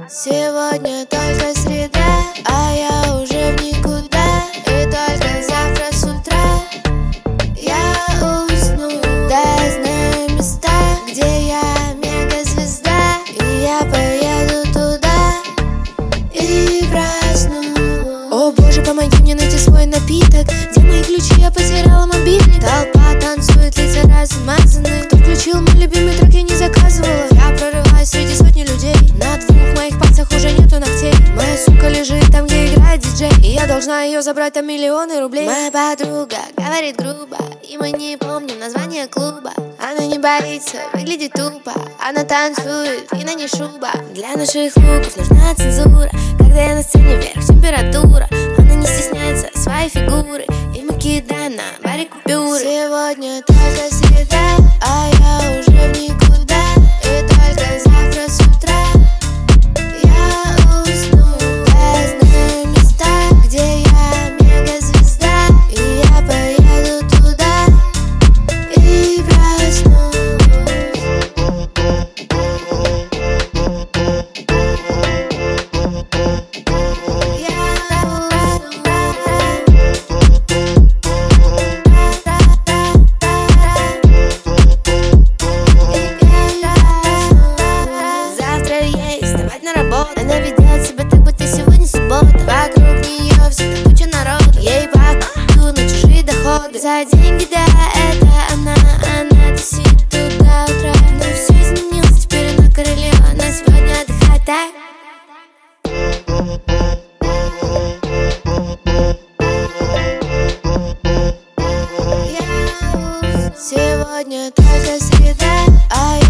Сегодня только среда, а я уже в никуда. И только завтра с утра я усну. Да, я знаю места, где я мегазвезда, и я поеду туда и проснусь. О боже, помоги мне найти свой напиток. Где мои ключи? Я потеряла мобильник. Толпа танцует, лица размазаны. Кто включил мой любимый трек, я не заказывала. Я прорываюсь среди сотни людей. На двух моих пальцах уже нету ногтей. Моя сука лежит там, где играет диджей, и я должна ее забрать, там миллионы рублей. Моя подруга говорит грубо, и мы не помним название клуба. Она не боится, выглядит тупо. Она танцует, и на ней шуба. Для наших луков нужна цензура. Когда я на сцене, вверх температура. Она не стесняется своей фигуры, и мы кидаем на баре купюры. Сегодня только среда, а я уже в никуда. И только завтра с утра я усну. Я знаю места, где я мегазвезда, и я поеду туда и проснусь. Она ведет себя так, будто сегодня суббота. Вокруг нее всегда куча народу. Ей похуй на чужие доходы. За деньги, да, это она тусит тут до утра. Но все изменилось, теперь она королева. Она сегодня отдыхает так. Сегодня только среда, а